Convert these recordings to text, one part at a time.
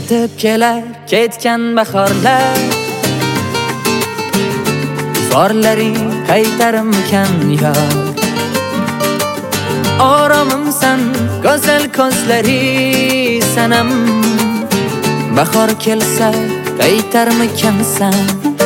Yetib kelar ketgan bahorlar, borlaring qaytarmikan yor. Oromimsan go'zal ko'zlari sanam, bahor kelsa qaytarmikansan.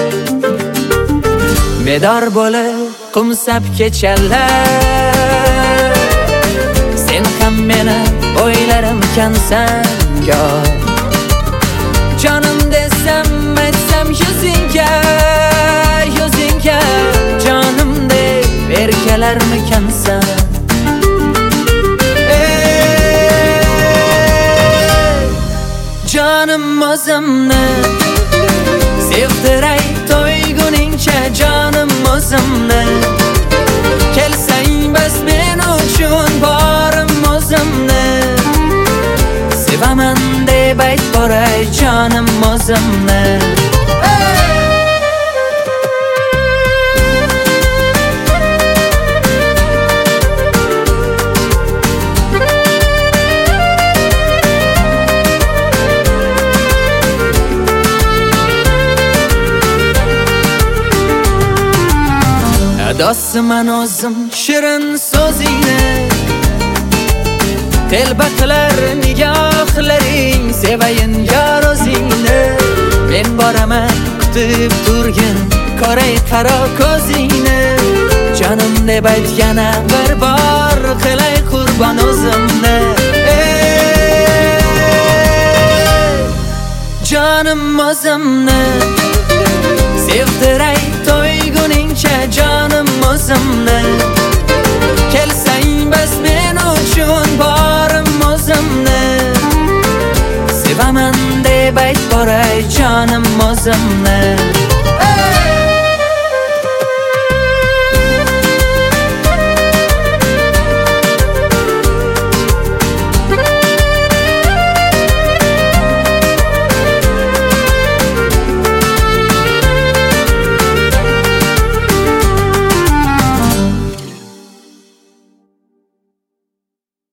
Bedor bo'lib qumsab kechalar, sen ham meni o'ylarmikansan yor. Canım desem etsem yüzünge, yüzünge canım de erkelermikansan. Canım o'zimni sevdiray to'yguningcha, canım o'zimni kelsang bas men uchun borim o'zimni sevaman deb ayt boray canım o'zimni. Adosiman o'zim shirin so'zingni, telba qilar nigohlaring, sevayin yor o'zingni. Men boraman kutib turgin ko'ray qaro ko'zingni, canım deb ayt yana bir bor qilay qurbon o'zimni. Canım o'zimni sevdiray to'yguningcha, canım o'zimni kelsang bas men uchun borim o'zimni sevaman deb ayt boray canım o'zimni.